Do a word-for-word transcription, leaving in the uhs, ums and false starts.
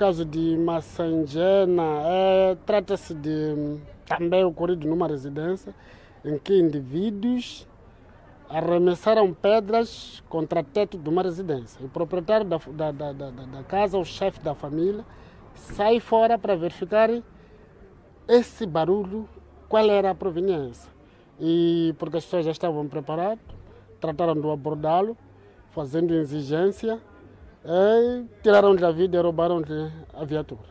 caso de Massanjena, é, trata-se de também ocorrido numa residência em que indivíduos arremessaram pedras contra o teto de uma residência. O proprietário da, da, da, da, da casa, o chefe da família, sai fora para verificar esse barulho, qual era a proveniência. E porque as pessoas já estavam preparadas, trataram de abordá-lo, fazendo exigência, e tiraram-lhe a vida e roubaram-lhe a viatura.